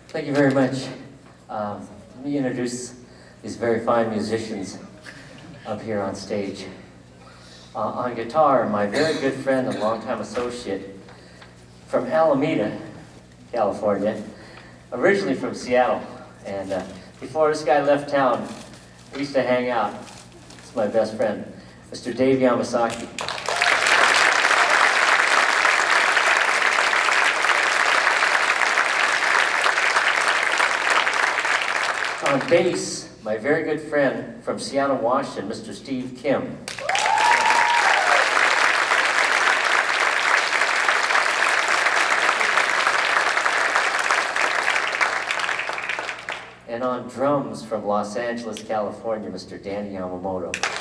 Thank you very much. Let me introduce these very fine musicians up here on stage. On guitar, my very good friend and longtime associate from Alameda, California, originally from Seattle. And before this guy left town, we used to hang out. It's my best friend, Mr. Dave Yamasaki. On bass, my very good friend from Seattle, Washington, Mr. Steve Kim. And on drums from Los Angeles, California, Mr. Danny Yamamoto.